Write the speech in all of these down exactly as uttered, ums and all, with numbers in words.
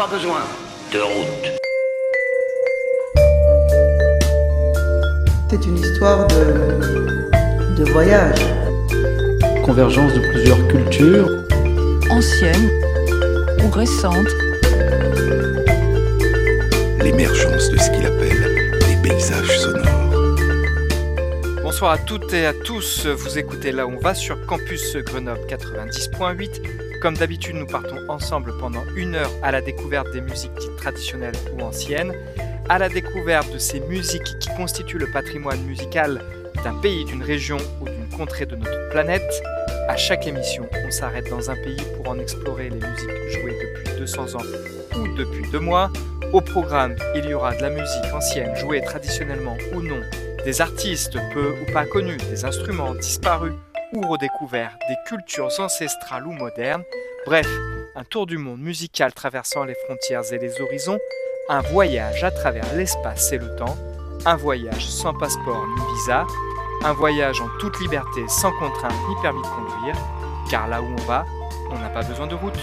pas besoin de route. C'est une histoire de, de voyage. Convergence de plusieurs cultures. Anciennes ou récentes. L'émergence de ce qu'il appelle des paysages sonores. Bonsoir à toutes et à tous, vous écoutez Là où on va sur Campus Grenoble quatre-vingt-dix point huit. Comme d'habitude, nous partons ensemble pendant une heure à la découverte des musiques dites traditionnelles ou anciennes, à la découverte de ces musiques qui constituent le patrimoine musical d'un pays, d'une région ou d'une contrée de notre planète. À chaque émission, on s'arrête dans un pays pour en explorer les musiques jouées depuis deux cents ans ou depuis deux mois. Au programme, il y aura de la musique ancienne jouée traditionnellement ou non, des artistes peu ou pas connus, des instruments disparus ou redécouverts, des cultures ancestrales ou modernes. Bref, un tour du monde musical traversant les frontières et les horizons, un voyage à travers l'espace et le temps, un voyage sans passeport ni visa, un voyage en toute liberté sans contrainte ni permis de conduire, car là où on va, on n'a pas besoin de route.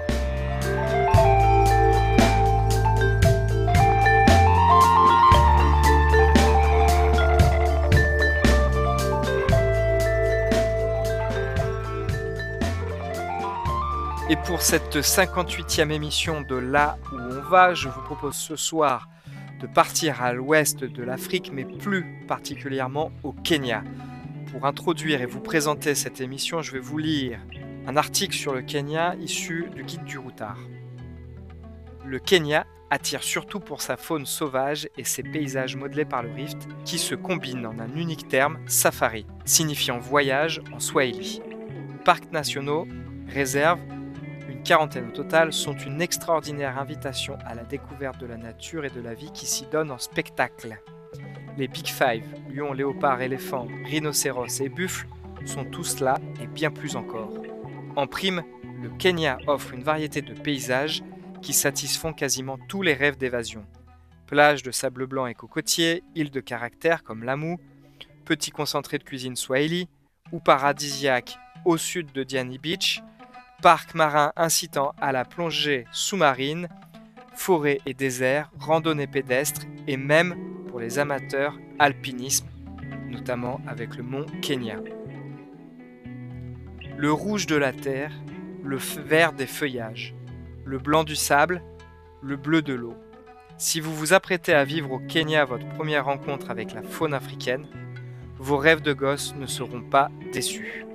Et pour cette cinquante-huitième émission de Là où on va, je vous propose ce soir de partir à l'ouest de l'Afrique, mais plus particulièrement au Kenya. Pour introduire et vous présenter cette émission, je vais vous lire un article sur le Kenya issu du Guide du Routard. Le Kenya attire surtout pour sa faune sauvage et ses paysages modelés par le rift qui se combinent en un unique terme, safari, signifiant voyage en swahili. Parcs nationaux, réserves, une quarantaine au total, sont une extraordinaire invitation à la découverte de la nature et de la vie qui s'y donne en spectacle. Les Big Five, lions, léopards, éléphants, rhinocéros et buffles, sont tous là et bien plus encore. En prime, le Kenya offre une variété de paysages qui satisfont quasiment tous les rêves d'évasion. Plages de sable blanc et cocotiers, îles de caractère comme Lamu, petits concentrés de cuisine swahili ou paradisiaques au sud de Diani Beach, parcs marins incitant à la plongée sous-marine, forêts et déserts, randonnées pédestres et même, pour les amateurs, alpinisme, notamment avec le mont Kenya. Le rouge de la terre, le vert des feuillages, le blanc du sable, le bleu de l'eau. Si vous vous apprêtez à vivre au Kenya votre première rencontre avec la faune africaine, vos rêves de gosse ne seront pas déçus.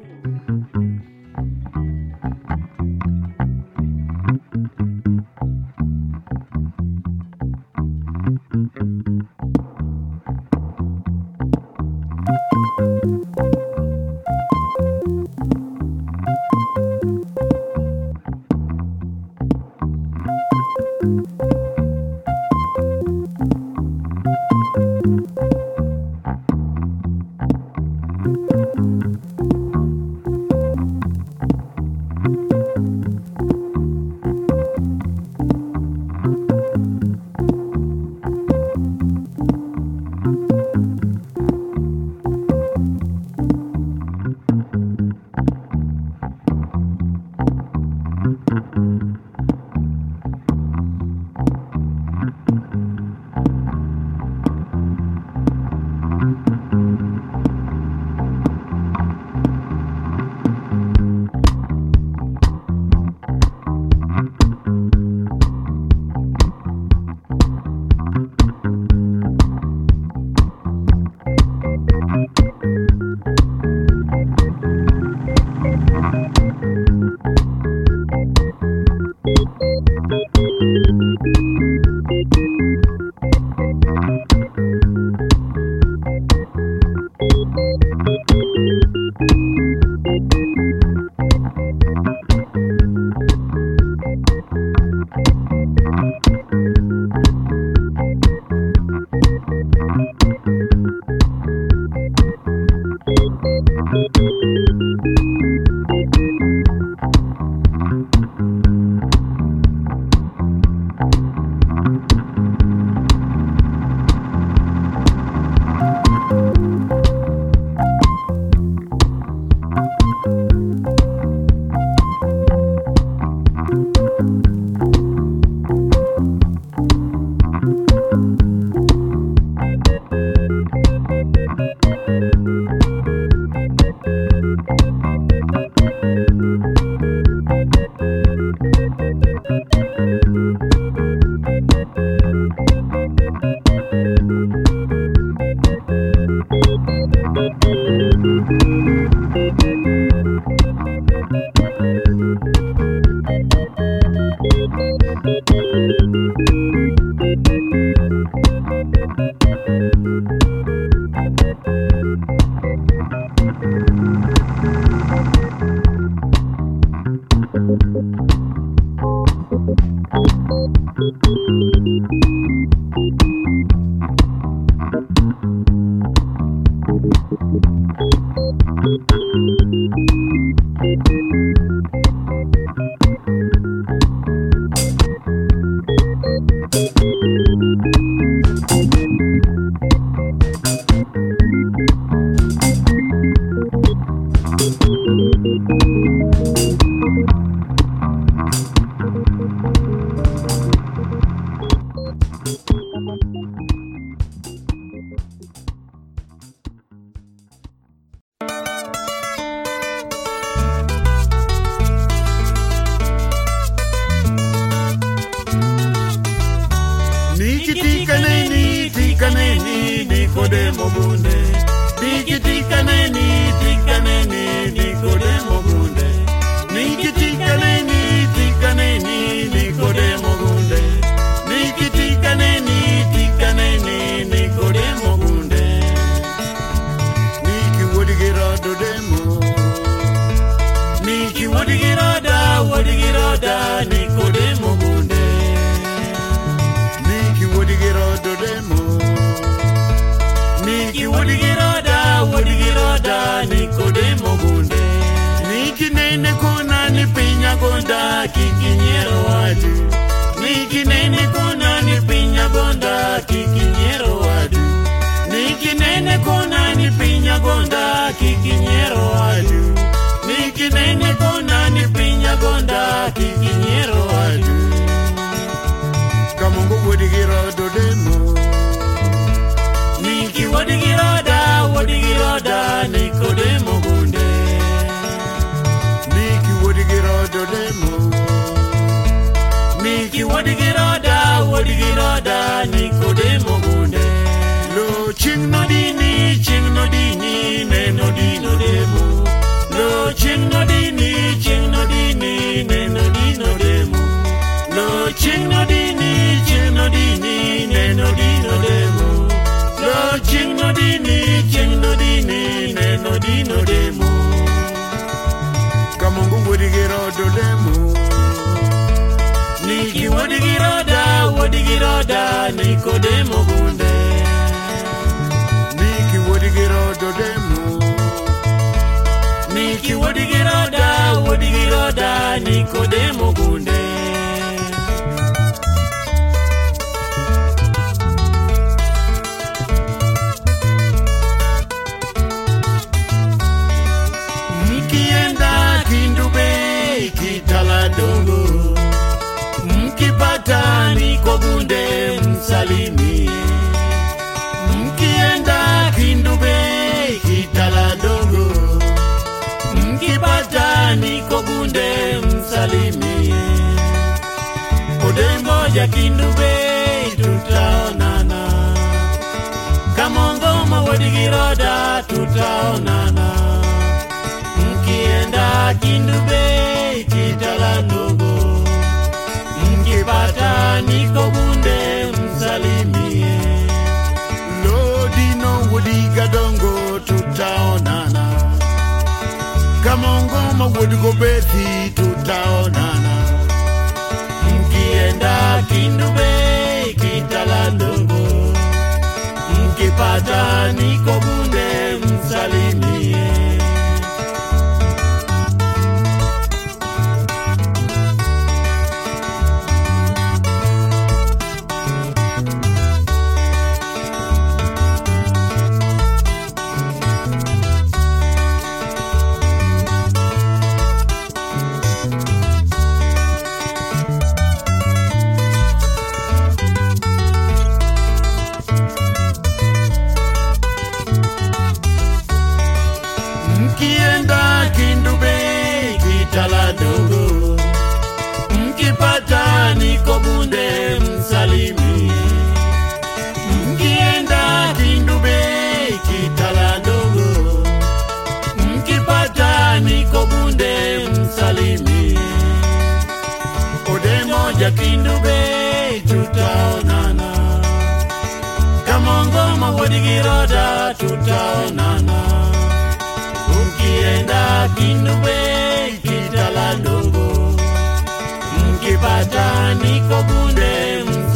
Mkipata niko bunde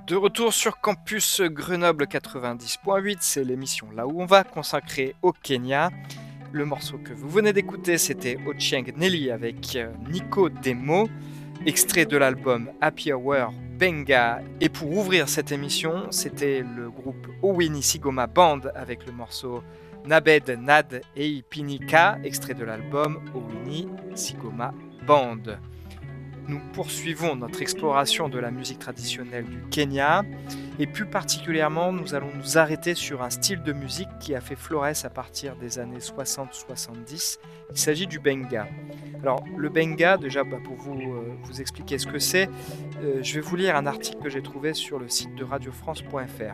De retour sur Campus Grenoble quatre-vingt-dix point huit, c'est l'émission Là où on va, consacrée au Kenya. Le morceau que vous venez d'écouter, c'était Ochieng Nelly avec Nico Demo, extrait de l'album Happy Hour Benga. Et pour ouvrir cette émission, c'était le groupe Owini Sigoma Band avec le morceau Nabed Nad Ei Pinika, extrait de l'album Owini Sigoma Band. Nous poursuivons notre exploration de la musique traditionnelle du Kenya et plus particulièrement nous allons nous arrêter sur un style de musique qui a fait florès à partir des années soixante soixante-dix. Il s'agit du benga. Alors le benga, déjà bah, pour vous, euh, vous expliquer ce que c'est, euh, je vais vous lire un article que j'ai trouvé sur le site de radio france point f r.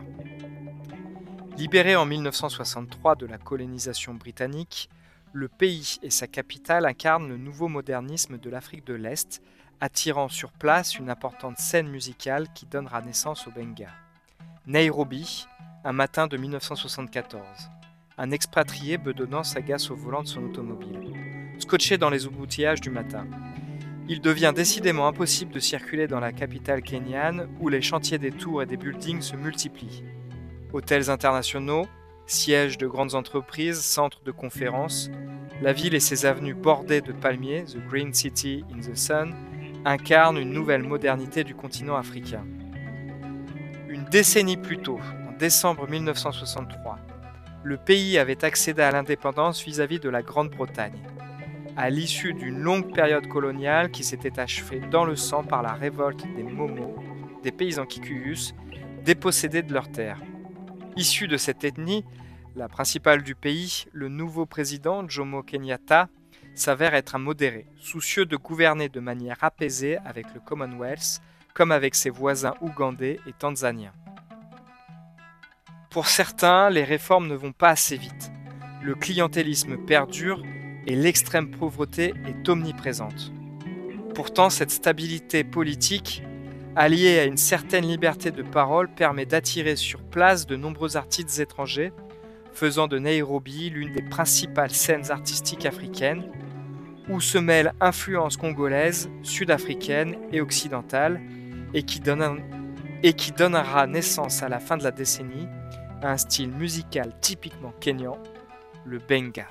Libéré en mille neuf cent soixante-trois de la colonisation britannique, le pays et sa capitale incarnent le nouveau modernisme de l'Afrique de l'Est, attirant sur place une importante scène musicale qui donnera naissance au benga. Nairobi, un matin de mille neuf cent soixante-quatorze. Un expatrié bedonnant s'agace au volant de son automobile, scotché dans les embouteillages du matin. Il devient décidément impossible de circuler dans la capitale kenyane où les chantiers des tours et des buildings se multiplient. Hôtels internationaux, sièges de grandes entreprises, centres de conférences, la ville et ses avenues bordées de palmiers, The Green City in the Sun, incarnent une nouvelle modernité du continent africain. Une décennie plus tôt, en décembre mille neuf cent soixante-trois, le pays avait accédé à l'indépendance vis-à-vis de la Grande-Bretagne, à l'issue d'une longue période coloniale qui s'était achevée dans le sang par la révolte des Momo, des paysans Kikuyus, dépossédés de leurs terres. Issu de cette ethnie, la principale du pays, le nouveau président Jomo Kenyatta s'avère être un modéré, soucieux de gouverner de manière apaisée avec le Commonwealth, comme avec ses voisins ougandais et tanzaniens. Pour certains, les réformes ne vont pas assez vite. Le clientélisme perdure et l'extrême pauvreté est omniprésente. Pourtant, cette stabilité politique, alliée à une certaine liberté de parole, permet d'attirer sur place de nombreux artistes étrangers, faisant de Nairobi l'une des principales scènes artistiques africaines, où se mêlent influences congolaises, sud-africaines et occidentales, et qui, donne, et qui donnera naissance à la fin de la décennie à un style musical typiquement kényan, le benga.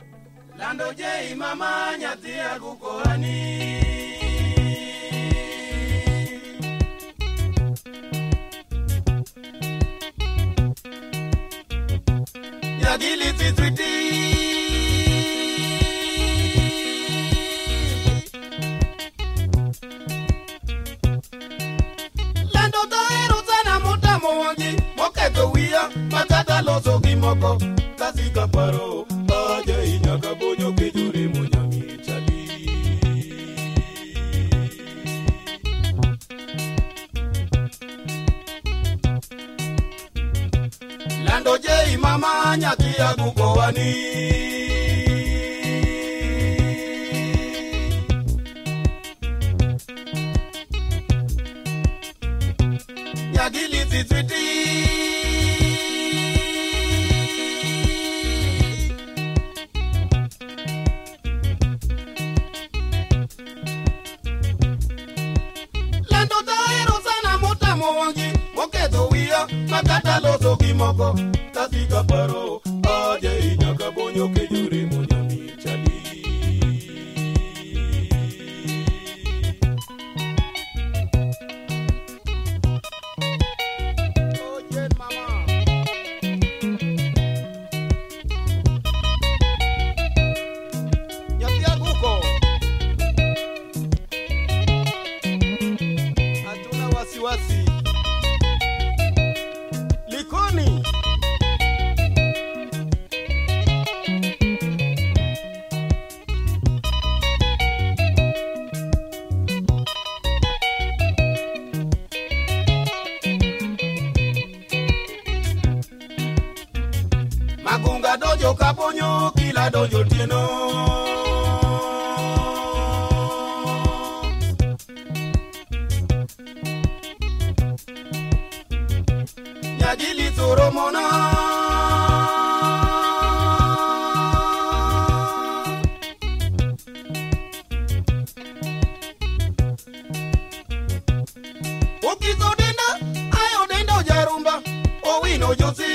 Matata loso kimoko kasi kaparo aja inyaka bonyo kejure monyami chali Lando je mama nyaki agukowani Nyagili titwiti Makata loso kimoko kasika paro aje inyaka bonyo kejure monyami chali Oh jen mama Yapia guko Hatuna wasiwasi Likoni Magunga dojo kaponyo kila dojo tieno Nyadili toromona Okito dena ayo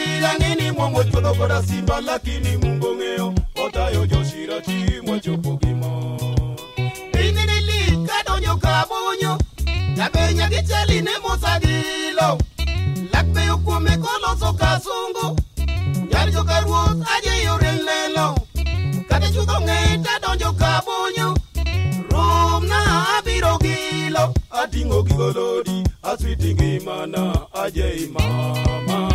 Langini mwango chodo koda simba lakini mungo ngeo otayo joshira chimwa chopo gimo. Inini li kadonyo kabonyo Yabenya gicheli ne mosagilo Lakbe yukume koloso kasungu Nyari joka ruos aje yore lelo Kate chuko ngeta donjo kabonyo Rom na abiro gilo Atingo gigolodi aswitingi mana aje imama.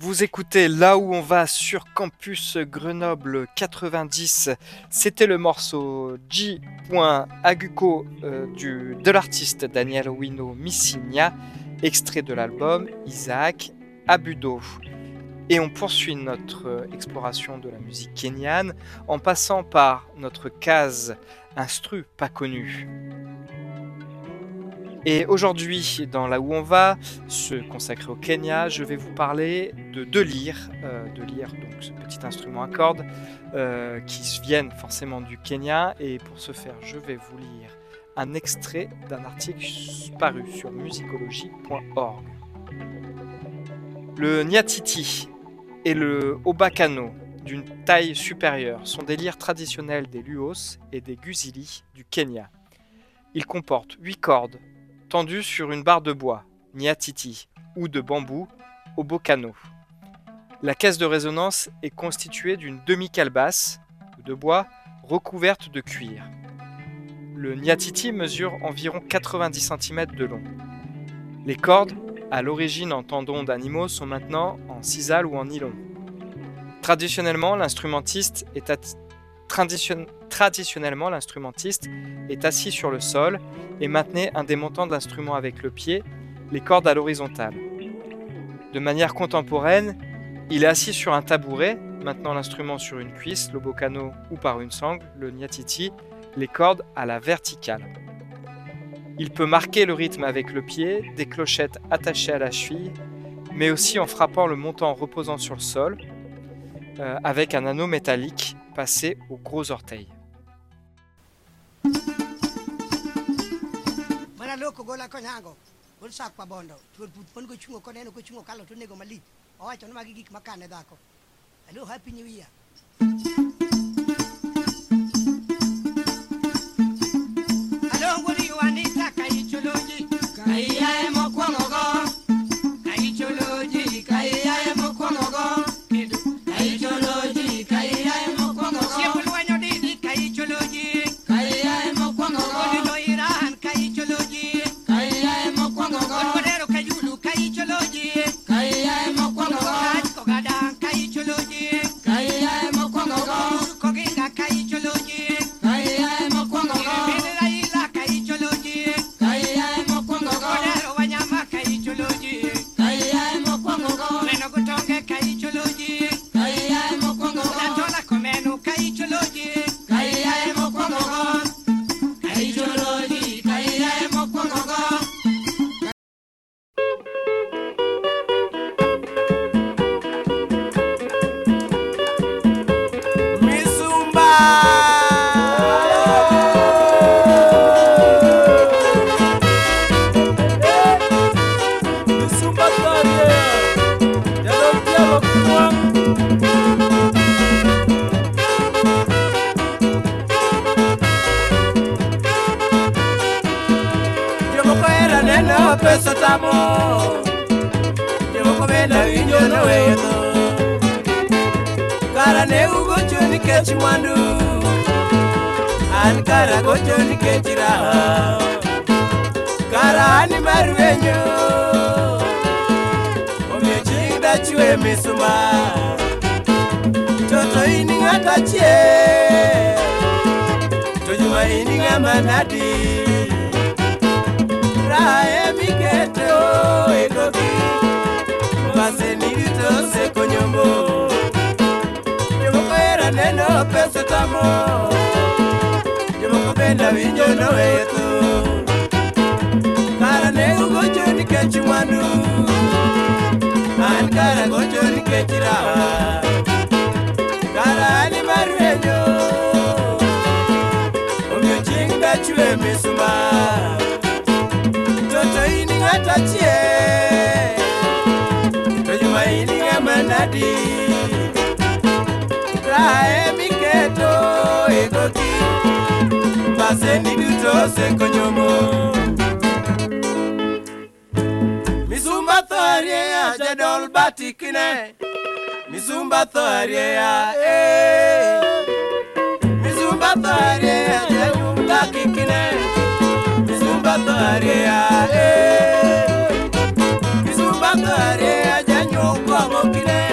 Vous écoutez Là où on va sur Campus Grenoble quatre-vingt-dix. C'était le morceau G. Aguko euh, du, de l'artiste Daniel Wino Missigna, extrait de l'album Isaac Abudo. Et on poursuit notre euh, exploration de la musique kenyane en passant par notre case instru pas connu. Et aujourd'hui, dans Là où on va, se consacrer au Kenya, je vais vous parler de deux lyres, euh, de lyres, donc ce petit instrument à cordes, euh, qui viennent forcément du Kenya. Et pour ce faire, je vais vous lire un extrait d'un article paru sur musicologie point org. Le nyatiti et le obakano, d'une taille supérieure, sont des lyres traditionnels des Luos et des Gusili du Kenya. Ils comportent huit cordes, tendu sur une barre de bois, nyatiti, ou de bambou, obokano. La caisse de résonance est constituée d'une demi-calebasse de bois recouverte de cuir. Le nyatiti mesure environ quatre-vingt-dix centimètres de long. Les cordes, à l'origine en tendons d'animaux, sont maintenant en sisal ou en nylon. Traditionnellement, l'instrumentiste est, at- tradition- Traditionnellement, l'instrumentiste est assis sur le sol et maintenait un des montants de l'instrument avec le pied, les cordes à l'horizontale. De manière contemporaine, il est assis sur un tabouret, maintenant l'instrument sur une cuisse, l'obokano ou par une sangle, le nyatiti, les cordes à la verticale. Il peut marquer le rythme avec le pied, des clochettes attachées à la cheville, mais aussi en frappant le montant reposant sur le sol, euh, avec un anneau métallique passé au gros orteil. Loko gola konyango gol sak pa bondo tur put pon go chungo ko neno ko chungo kalo to nego mali o wacho no magi gik makane dhako. Hello, happy new year. Hello, ngori wani taka icholoji kai ya emo kwongo go kai choloji kai ya emo kwongo go kidu kai choloji kai ya emo kwongo go siempre wanyo didi kai choloji kai ya emo kwongo go no iran kai choloji Peso tamo, llevo come la viño no vedo. Cara ne ugo chuni ke chiwandu, an cara go chuni ke chira. Cara ani marwenyo, omi chinda chue misuma. Toto ini ngata chie, tojuma ini ngamanadi. Rae miketo egoki Mbase nilito seko nyombo Nyomoko era neno pese tamo Nyomoko benda vinyo no weto Kara ne ugo choni kechi wandu An kara go choni kechi rawa Kara ani maruenyo Omyo chinga chue misuma Toto ini ngata chie Tojuma ini ngamanadi Rae miketo egoki Mbase niduto seko nyomo Misumba thoarie ya jadol batikine Misumba thoarie ya eh Misumba thoarie ya janyum lakikine Misumba thoarie ya eh Misumba thoarie ya janyum kwa mokine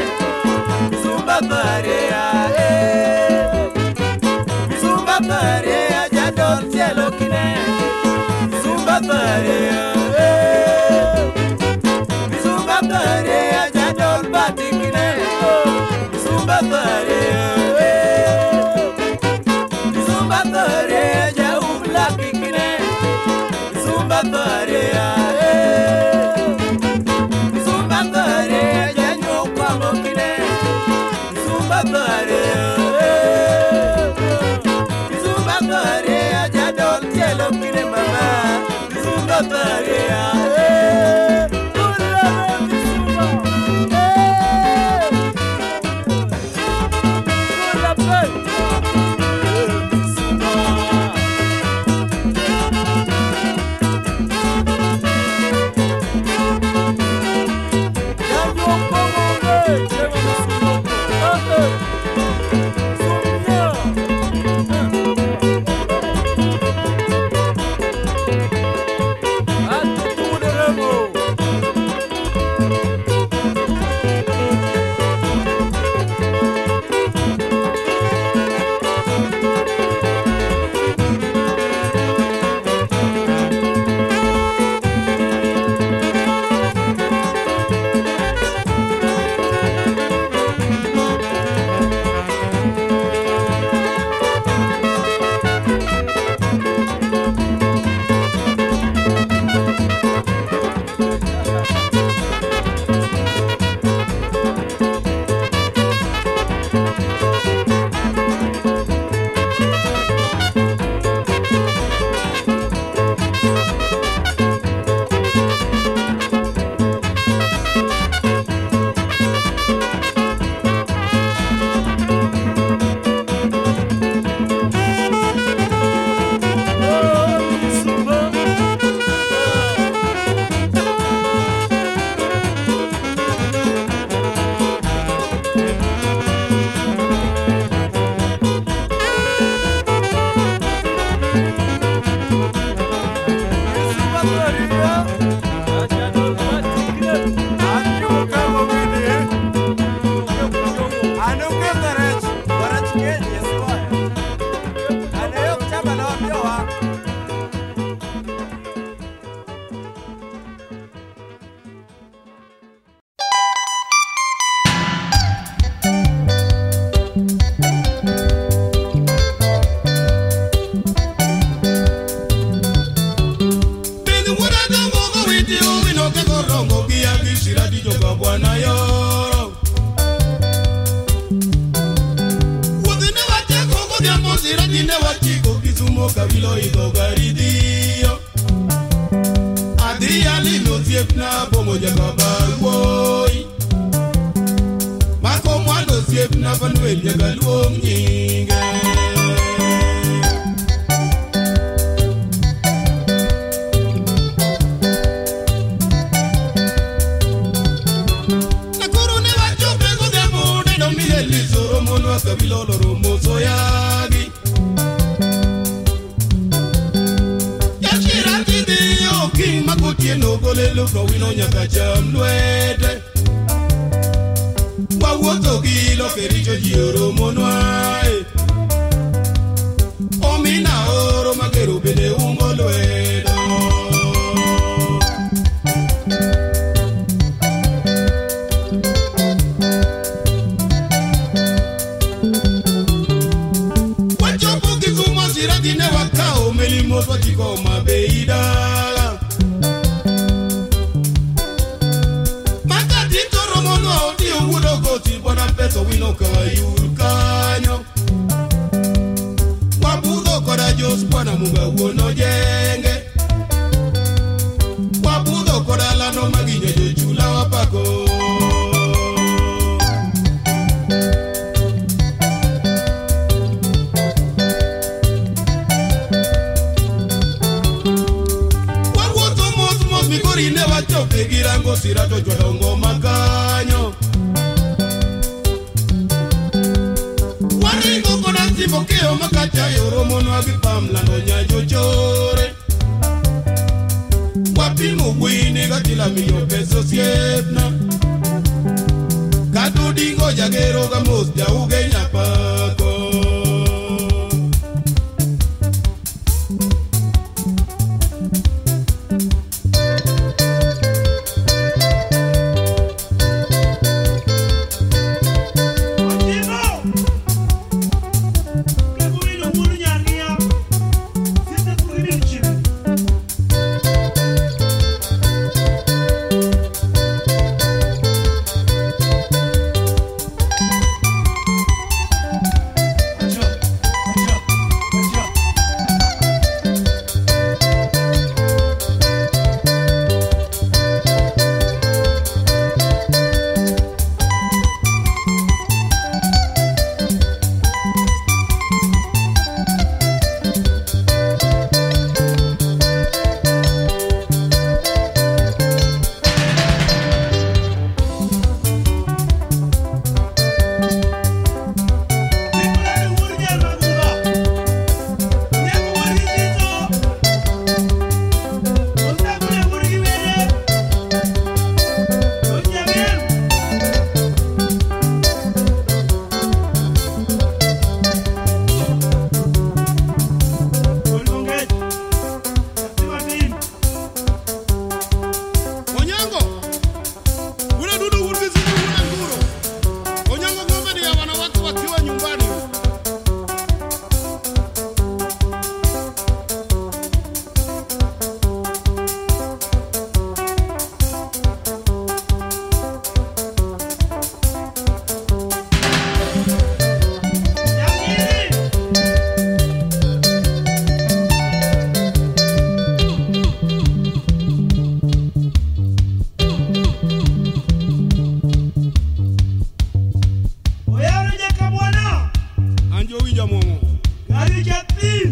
piga pim.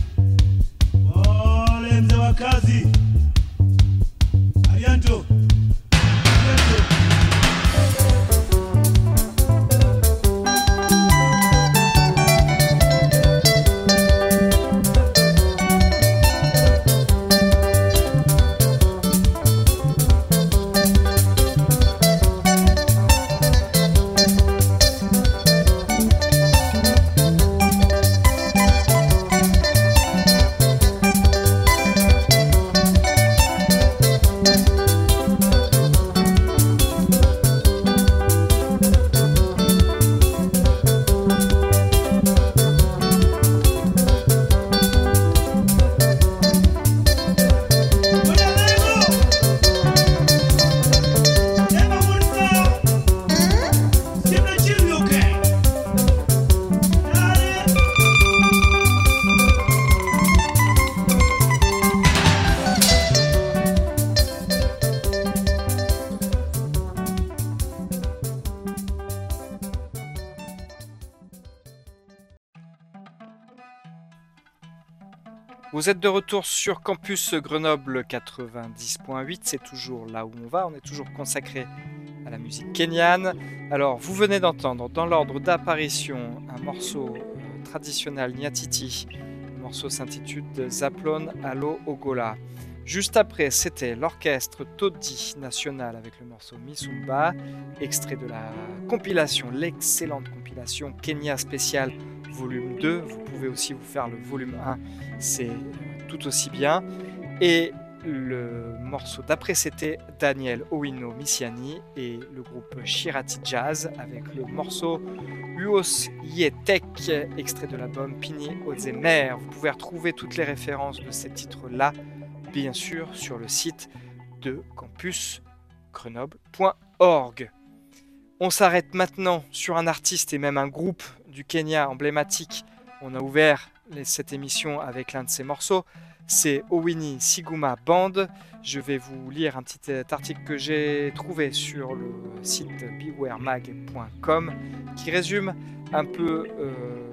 Ole mzee wa kazi. Arianto. Arianto. Vous êtes de retour sur Campus Grenoble quatre-vingt-dix point huit, c'est toujours là où on va, on est toujours consacré à la musique kenyane. Alors, vous venez d'entendre dans l'ordre d'apparition un morceau euh, traditionnel Nyatiti. Le morceau s'intitule Zaplon Alo Ogola. Juste après, c'était l'orchestre Todi National avec le morceau Misumba, extrait de la compilation, l'excellente compilation Kenya Spécial volume deux. Vous pouvez aussi vous faire le volume un, c'est tout aussi bien. Et le morceau d'après, c'était Daniel Owino Misiani et le groupe Shirati Jazz avec le morceau Uos Yetek, extrait de l'album Pini Ozemer. Vous pouvez retrouver toutes les références de ces titres-là, bien sûr, sur le site de campus grenoble point org. On s'arrête maintenant sur un artiste et même un groupe du Kenya emblématique. On a ouvert cette émission avec l'un de ses morceaux. C'est Owini Siguma Band. Je vais vous lire un petit article que j'ai trouvé sur le site beware mag point com qui résume un peu euh,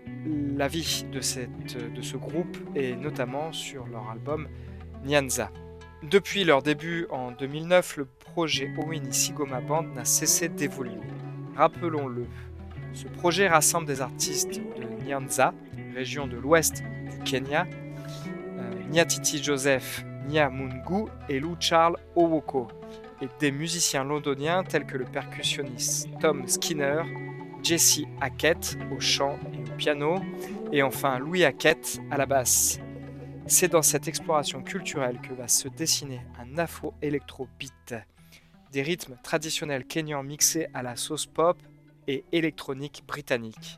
la vie de, cette, de ce groupe et notamment sur leur album Nyanza. Depuis leur début en deux mille neuf, le projet Owini Sigoma Band n'a cessé d'évoluer. Rappelons-le, ce projet rassemble des artistes de Nyanza, région de l'ouest du Kenya, euh, Nyatiti Joseph Nyamungu et Lou Charles Owoko, et des musiciens londoniens tels que le percussionniste Tom Skinner, Jesse Hackett au chant et au piano, et enfin Louis Hackett à la basse. C'est dans cette exploration culturelle que va se dessiner un afro-électro-beat, des rythmes traditionnels kenyans mixés à la sauce pop et électronique britannique.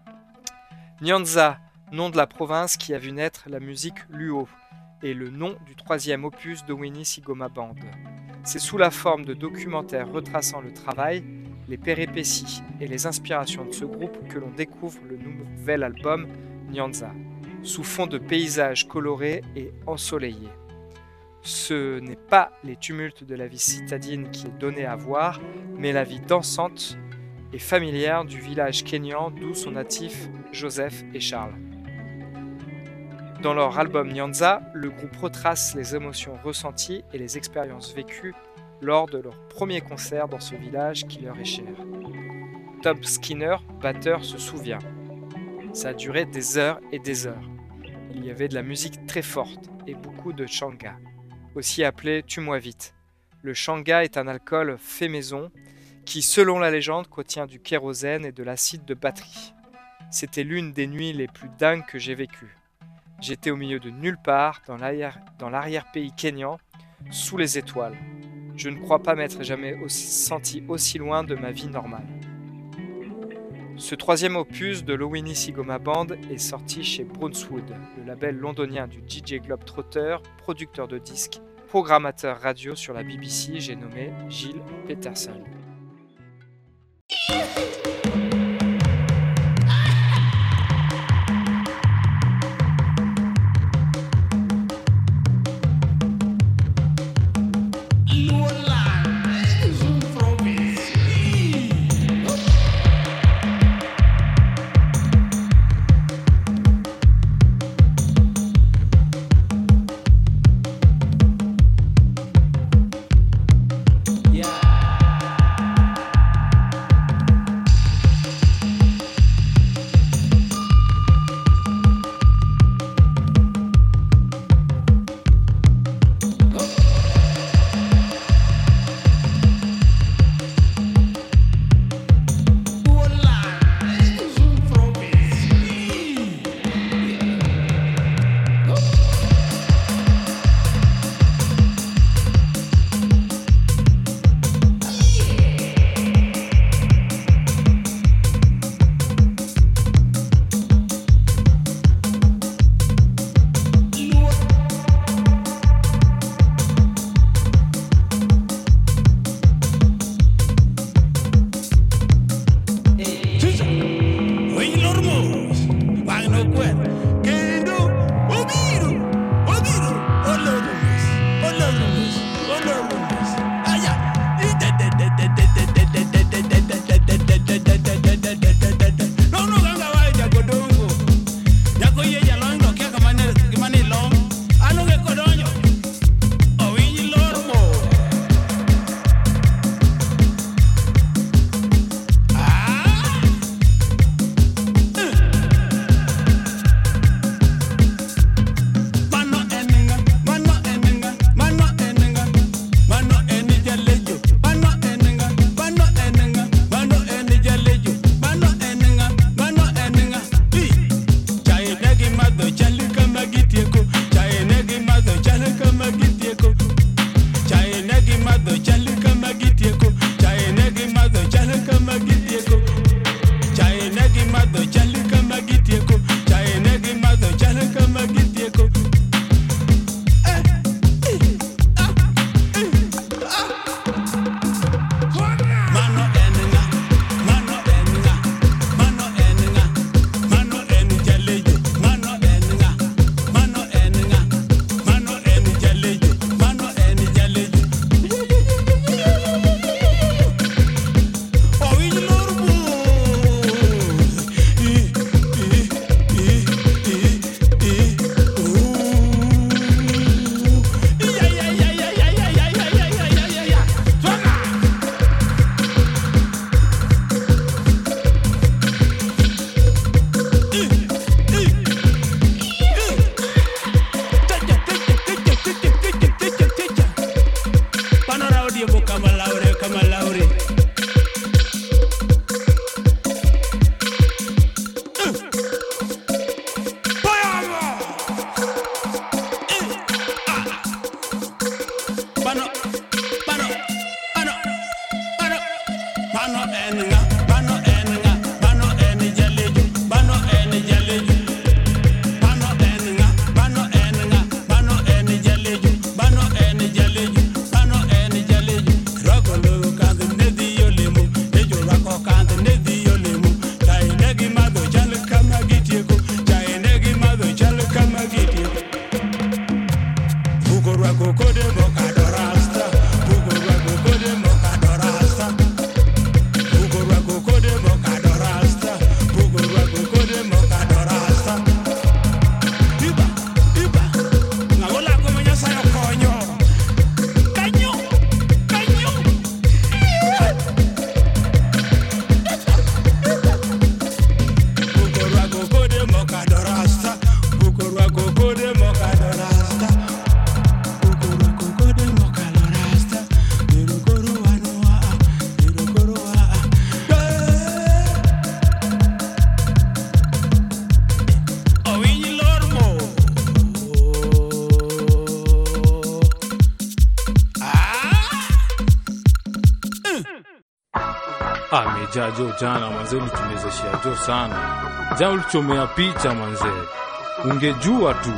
Nyanza, nom de la province qui a vu naître la musique Luo, est le nom du troisième opus d'Owini Sigoma Band. C'est sous la forme de documentaires retraçant le travail, les péripéties et les inspirations de ce groupe que l'on découvre le nouvel album Nyanza, sous fond de paysages colorés et ensoleillés. Ce n'est pas les tumultes de la vie citadine qui est donné à voir, mais la vie dansante et familière du village kényan d'où sont natifs Joseph et Charles. Dans leur album Nyanza, le groupe retrace les émotions ressenties et les expériences vécues lors de leur premier concert dans ce village qui leur est cher. Tom Skinner, batteur, se souvient. Ça a duré des heures et des heures. Il y avait de la musique très forte et beaucoup de changa, aussi appelé « tue-moi vite ». Le changa est un alcool fait maison qui, selon la légende, contient du kérosène et de l'acide de batterie. C'était l'une des nuits les plus dingues que j'ai vécues. J'étais au milieu de nulle part, dans l'arrière, dans l'arrière-pays kényan, sous les étoiles. Je ne crois pas m'être jamais aussi, senti aussi loin de ma vie normale. Ce troisième opus de l'Owini Sigoma Band est sorti chez Brownswood, le label londonien du D J Globetrotter, producteur de disques, programmateur radio sur la B B C, j'ai nommé Gilles Peterson. Amejajo jana manze, ulitumezeshia jo sana. Jana ulichomea picha manze, ungejua tu.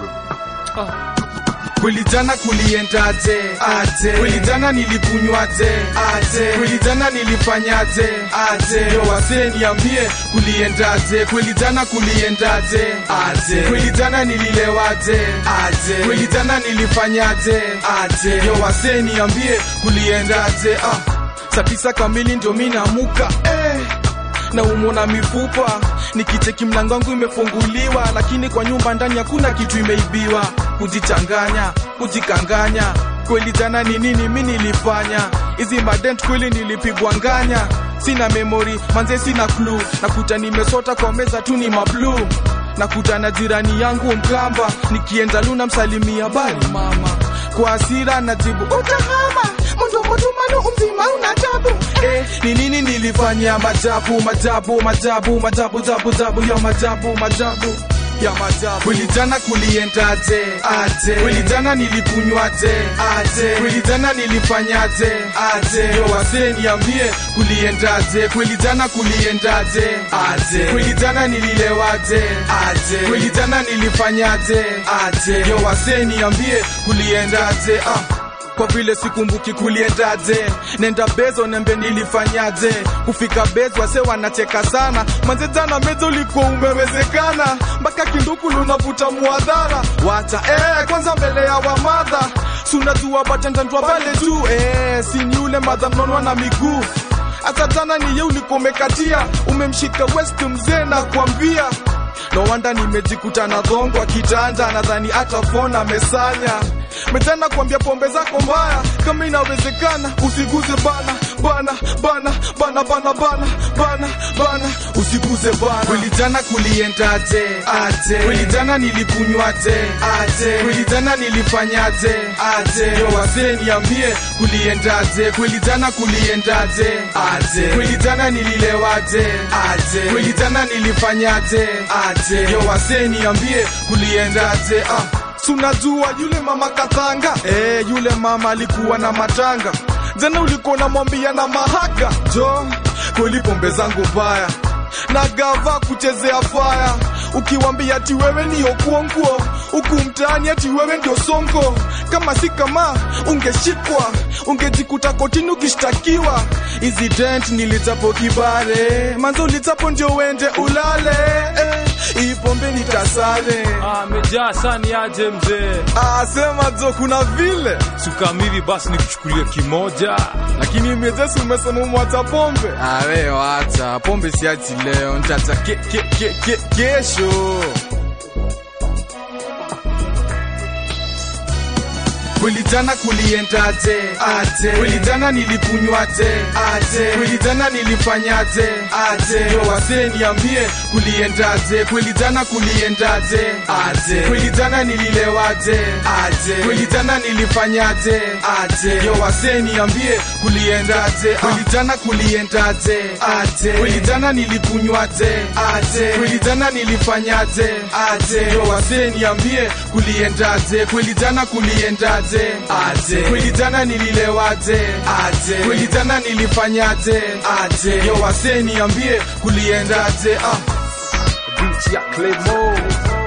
Ah. Kweli jana kuliendaje? Aje. Kweli jana nilikunywaje? Aje. Kweli jana nilifanyaje? Aje. Yo wase niambie kuliendaje? Kweli jana kuliendaje? Aje. Kweli jana nililewaje? Aje. Kweli jana nilifanyaje? Aje. Yo wase niambie kuliendaje? Ah. Saa tisa kamili ndio mimi naamuka eh, na umona mifupa nikicheki mlango wangu imefunguliwa, lakini kwa nyumba ndani hakuna kitu imeibiwa. Kujichanganya, kujikanganya, kweli jana ni nini mimi nilifanya? Hizi madent kweli nilipigwa nganya. Sina memory, manze sina clue. Nakuta nimesota kwa meza tu ni mablu. Nakuta na jirani yangu Mkamba, nikienda Luna msalimia bali mama. Kwa hasira najibu utahama, mundu mundu manu umzima unatabu. Eh, ni nini nilifanya? Majabu, majabu, majabu, majabu, jabu, jabu, ya majabu, majabu, ya majabu. Kweli jana kuliendaje? Aje. Kweli jana nilikunywaje? Aje. Kweli jana nilifanyaje? Aje. Yo wase niambie kuliendaje? Kweli jana kuliendaje? Aje. Kweli jana nililewaje? Aje. Kweli jana nilifanyaje? Aje. Yo wase niambie kuliendaje? Ah. kwa vile sikumbuki kuliendaje. Nenda bezo nembe nilifanyaje. Kufika bezo wase wanacheka sana. Manze jana mezo ulikuwa umewezekana. Mpaka kinduku lunavuta muadhara. Wacha eh kwanza mbele ya wamadha. Sunajua batendandwa pale juu. Eh si yule madha mnonwa na miguu. Ata jana ni ye ulikomekatia. Umemshika West mzee na kuambia. No wanda nimejikuta na dhongo kitanda. Nadhani hata fona mesanya. Metana kuambia pombe zako mbaya. Kama inawezekana usiguze bana. Bana, bana, bana, bana, bana, bana, bana. Usiguze bana. Kweli jana kuliendaje? Aje. Kweli jana nilikunywaje? Aje. Kweli jana nilifanyaje? Aje. Yo wazee niambie kuliendaje? Kweli jana kuliendaje? Aje. Kweli jana nililewaje? Aje. Kweli jana nilifanyaje? Aje. Yo wazee niambie kuliendaje? Ah. Sunajua yule mama Katanga. Eh yule mama alikuwa na matanga. Jana ulikuwa unamwambia na mahaka. Jo kweli pombe zangu baya. Na gava kuchezea fire. Ukiwambia ati wewe ni okuonguo. Uku mtaani ati wewe ndio songo. Kama si kama ungeshikwa. Ungejikuta kotini ukishtakiwa. Easy dent nilitapo kibare. Manzo ulitapo ndio wende ulale. Eh hii pombe nitasale. Ah mejaa sani aje mzee. Ah sema jo kuna vile. Sukamili basi nikuchukulia kimoja. Lakini mjesu umesema umwacha pombe. Ah wewe acha pombe siachi leo. Nitaacha ke, ke, ke, ke, kesho. Kweli jana kuliendaje? Aje. Kweli jana nilikunywaje? Aje. Kweli jana nilifanyaje? Aje. Yo wazee niambie kuliendaje? Kweli jana kuliendaje? Aje. Kweli jana nililewaje? Aje. Kweli jana nilifanyaje? Aje. Yo wazee niambie kuliendaje? Kweli jana kuliendaje? Aje. Kweli jana nilikunywaje? Aje. Kweli jana nilifanyaje? Aje. Yo wazee niambie kuliendaje? Kweli jana kuliendaje? Aje. Kweli jana nililewaje? Aje. Kweli jana nilifanyaje? Aje. Yo wazee niambie kuliendaje? Ah beach ya Claymo.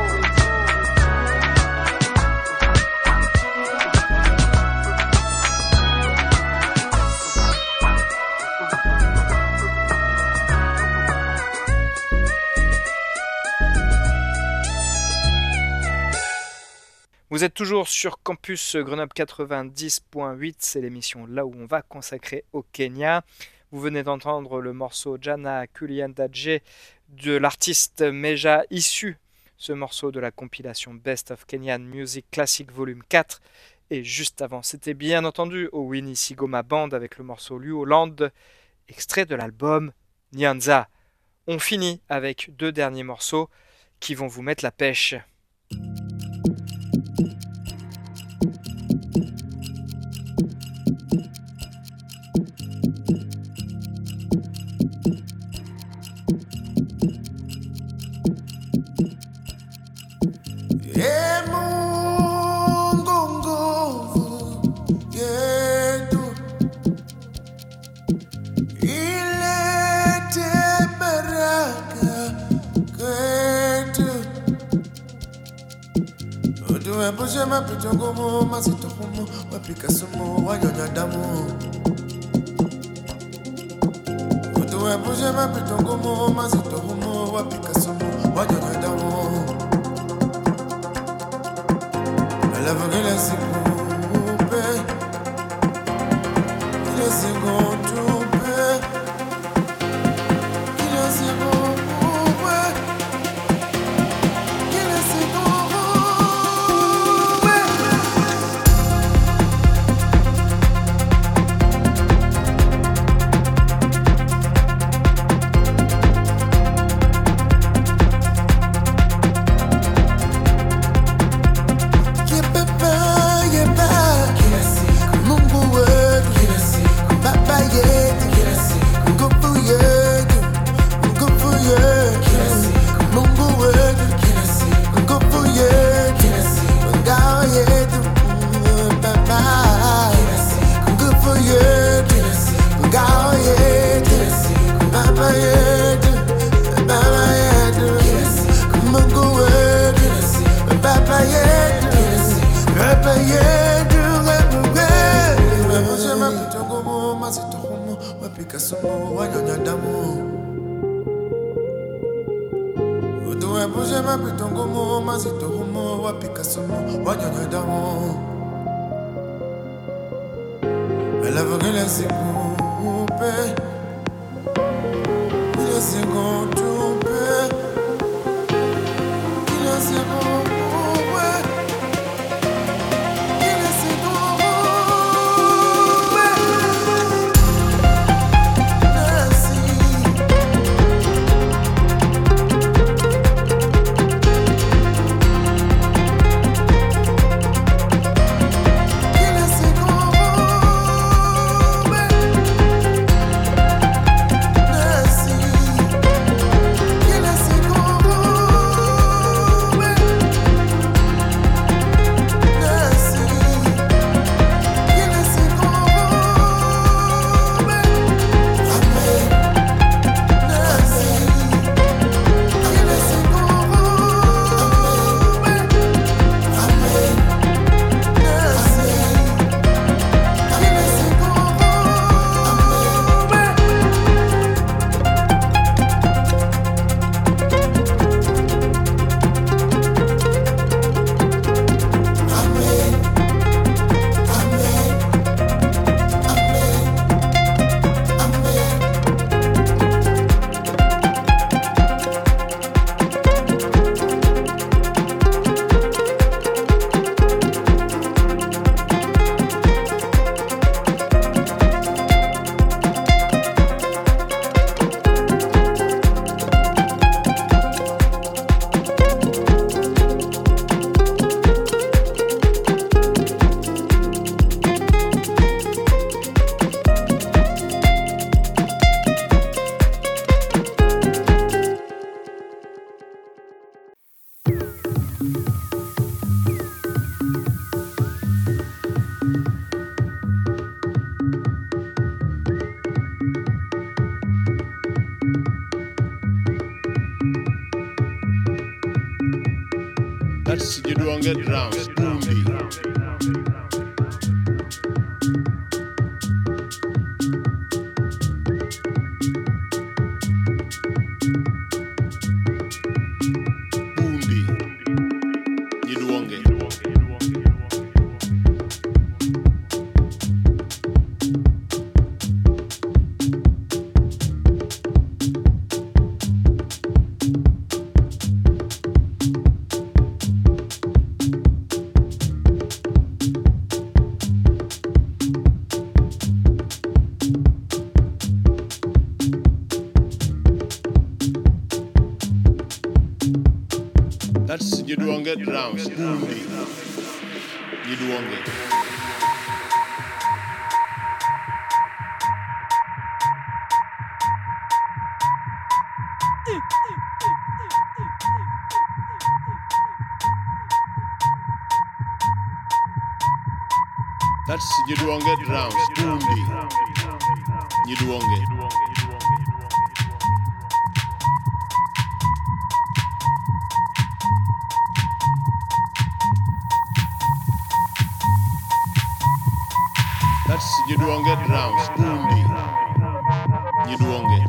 Vous êtes toujours sur Campus Grenoble quatre-vingt-dix point huit, c'est l'émission là où on va consacrer au Kenya. Vous venez d'entendre le morceau Jana Kuliendaje de l'artiste Meja issu, ce morceau de la compilation Best of Kenyan Music Classic Volume quatre. Et juste avant, c'était bien entendu au Winnie Sigoma Band avec le morceau Lu Holland, extrait de l'album Nyanza. On finit avec deux derniers morceaux qui vont vous mettre la pêche. Pusha mapito ngumu mazito humu wapika sumu wanyonya damu. Utuwe pusha mapito ngumu mazito humu wapika sumu wanyonya damu. Alafu kila siku upe, kila siku tupe, kila siku upe, kila siku somo wanyonya damu Utuwe buje mapitongo mo mazito humo wapika somo wanyonya damu Elle veut laisser couper Il laisse couper Il laisse couper That's you don't get drowned, Spoondy. That's you don't get drowned, Spoondy. You don't get. That's you don't get drowned, Spoondy. You don't get. That's you don't get drowned, Spoondy. You don't get.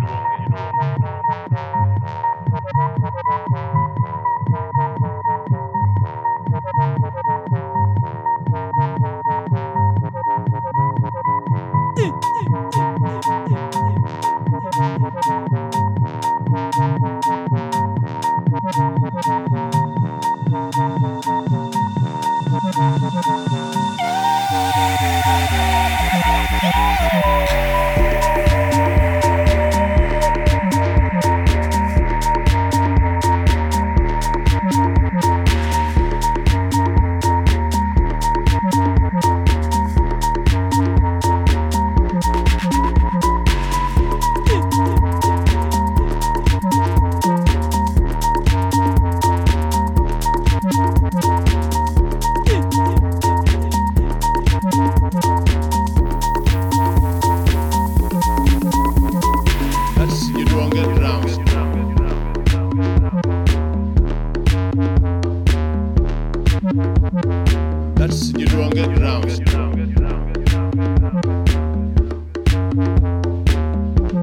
That's you don't get drowned.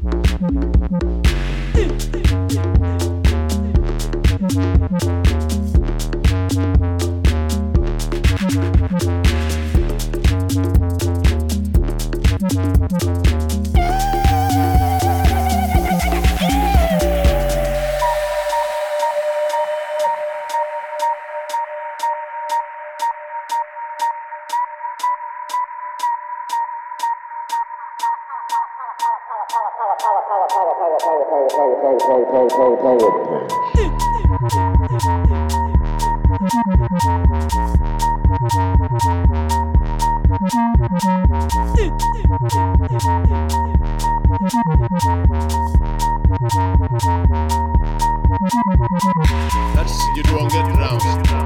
That's you don't get round.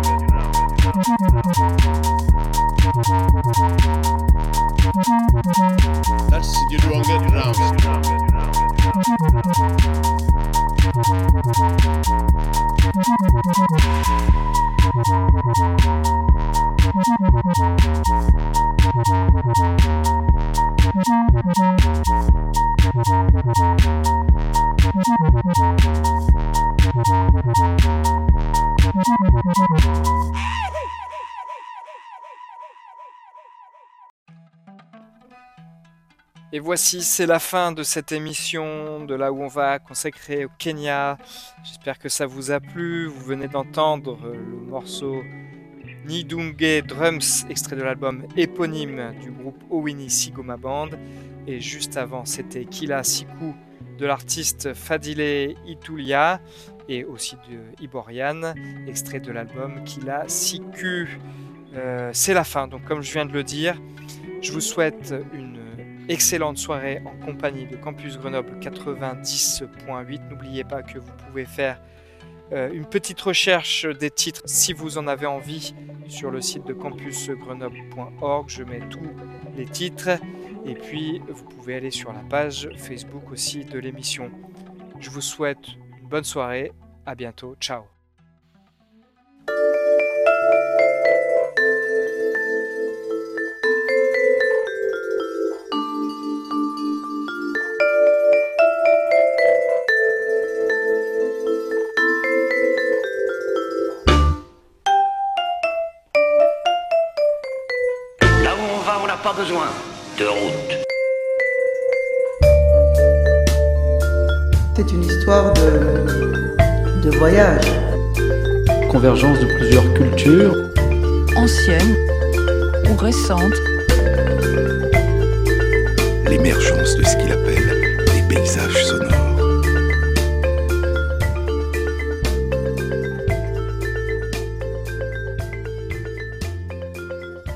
That's you don't get round. Et voici, c'est la fin de cette émission de Là où on va, consacrée au Kenya. J'espère que ça vous a plu. Vous venez d'entendre le morceau Nidunge Drums, extrait de l'album éponyme du groupe Owini Sigoma Band. Et juste avant, c'était Kila Siku de l'artiste Fadile Itulia et aussi de Iborian, extrait de l'album Kila Siku. Euh, c'est la fin, donc comme je viens de le dire, je vous souhaite une excellente soirée en compagnie de Campus Grenoble quatre-vingt-dix point huit. N'oubliez pas que vous pouvez faire euh, une petite recherche des titres si vous en avez envie sur le site de campus grenoble point org. Je mets tous les titres et puis vous pouvez aller sur la page Facebook aussi de l'émission. Je vous souhaite une bonne soirée, à bientôt, ciao. Pas besoin de route. C'est une histoire de, de voyage. Convergence de plusieurs cultures. Anciennes ou récentes. L'émergence de ce qu'il appelle